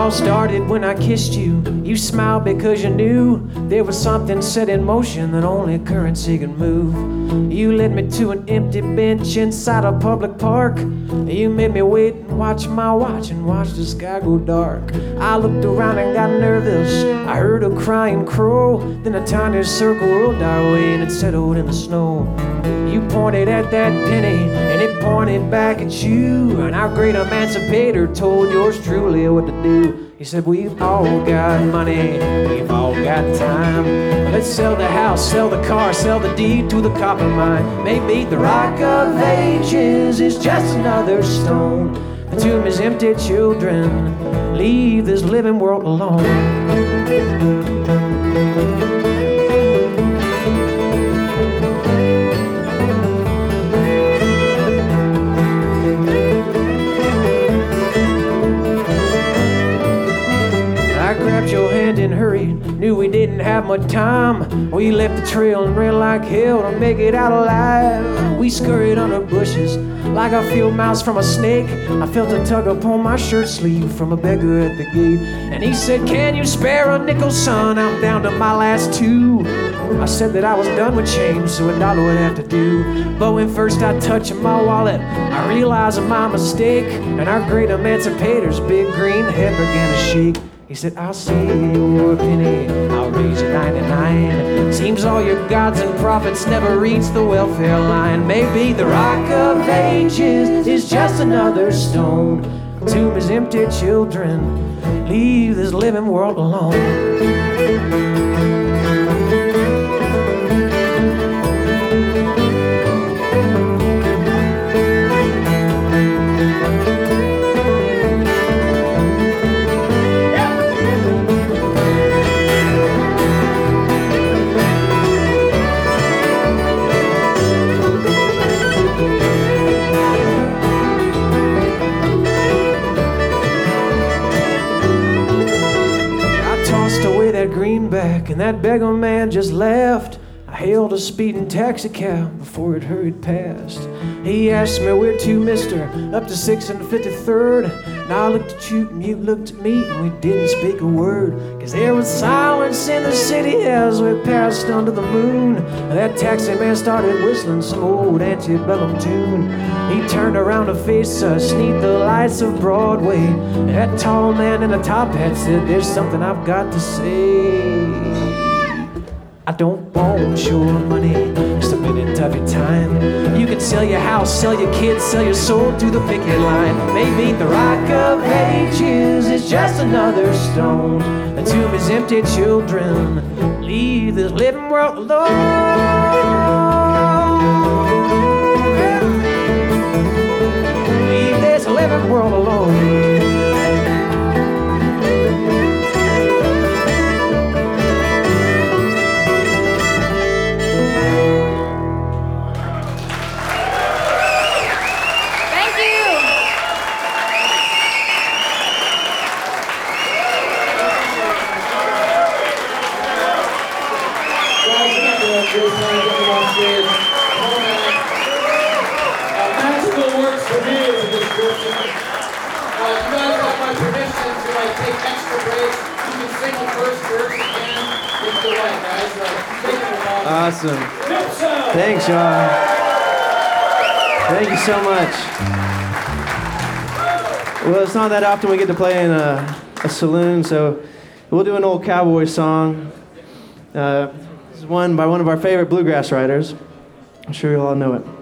all started when I kissed you. You smiled because you knew there was something set in motion that only currency can move. You led me to an empty bench inside a public park. You made me wait and watch my watch and watch the sky go dark. I looked around and got nervous. I heard a crying crow. Then a tiny circle rolled our way and it settled in the snow. You pointed at that penny and it pointed back at you. And our great emancipator told yours truly what to do. He said, we've all got money, we've all got time. Let's sell the house, sell the car, sell the deed to the copper mine. Maybe the rock of ages is just another stone. The tomb is empty, children, leave this living world alone. I grabbed your hand and hurried, knew we didn't have much time. We left the trail and ran like hell to make it out alive. We scurried under bushes like a field mouse from a snake. I felt a tug upon my shirt sleeve from a beggar at the gate. And he said, can you spare a nickel, son? I'm down to my last two. I said that I was done with change, so $1 would have to do. But when first I touched my wallet, I realized my mistake. And our great emancipator's big green head began to shake. He said, I'll see your penny, I'll raise you 99. Seems all your gods and prophets never reach the welfare line. Maybe the rock of ages is just another stone. The tomb is empty, children, leave this living world alone. Greenback, and that beggar man just left. I hailed a speeding taxi cab before it hurried past. He asked me, where to, mister? Up to 6th and 53rd. Now I looked at you and you looked at me, and we didn't speak a word. Cause there was silence in the city as we passed under the moon. That taxi man started whistling some old antebellum tune. He turned around to face us neath the lights of Broadway. That tall man in a top hat said, there's something I've got to say. I don't want your money, just a minute of your time. You can sell your house, sell your kids, sell your soul to the picket line. Maybe the rock of ages is just another stone. The tomb is empty, children, leave this living world alone. Leave this living world alone. Magical works for me is a description. You guys have my permission to take extra breaks. You can sing the first verse again. It's the right, guys. Take it along. Awesome. Thanks, y'all. Thank you so much. Well, it's not that often we get to play in a saloon, so we'll do an old cowboy song. This is one by one of our favorite bluegrass writers. I'm sure you all know it.